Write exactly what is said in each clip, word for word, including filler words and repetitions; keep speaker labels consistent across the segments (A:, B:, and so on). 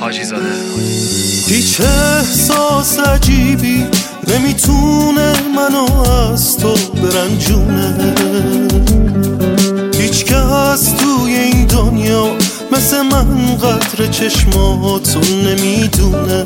A: حاجی زاده.
B: هیچ احساس عجیبی نمیتونه منو از تو برنجونه، هیچ کس توی این دنیا مثل من قدر چشماتو نمیدونه،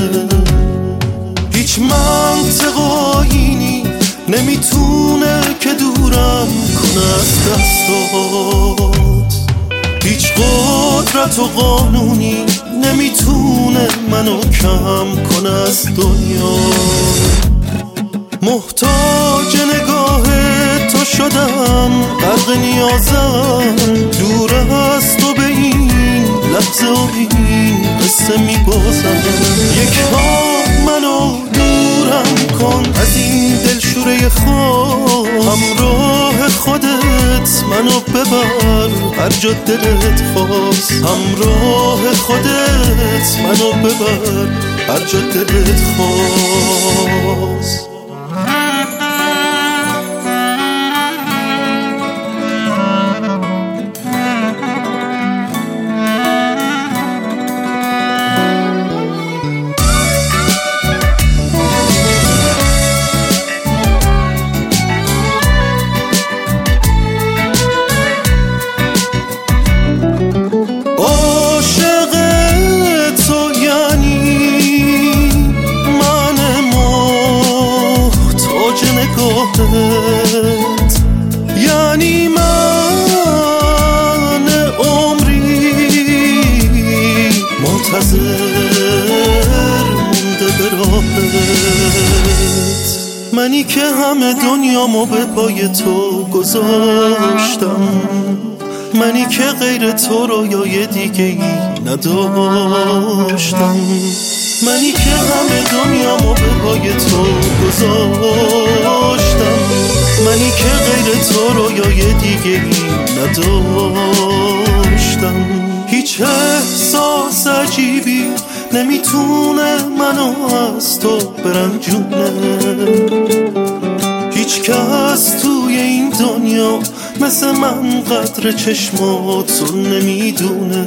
B: هیچ منطق آیینی نمیتونه که دورم کنه از دستات، هیچ قدرت و قانونی نمیتونه منو کم کنه از دنیا. محتاج نگاه تو شدم، غرق نیازم، دور از تو به این لحظه و این قصه میبازم. یک ها منو دورم کن از این دلشوره خواب، همراه خودت منو ببر هر جا دلت خواست، همراه خودت منو ببر هر جا دلت خواست. یعنی من عمری منتظر مونده به راهت، منی که همه دنیامو به پای تو گذاشتم، منی که غیر تو رویای دیگه ای نداشتم، منی که همه دنیامو به پای تو گذاشتم، منی که غیر تو رویای دیگه ای نداشتم. هیچ احساس عجیبی نمیتونه منو از تو برنجونه، هیچ کس توی این دنیا مثل من قدر چشماتو نمیدونه،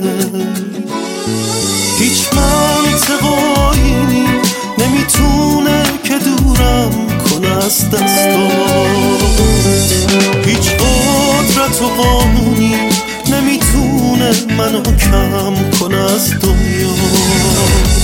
B: هیچ منطق آیینی نمیتونه که دورم کنه از دستات، هیچ قدرت و قانونی نمیتونه منو کم کنه از دنیا.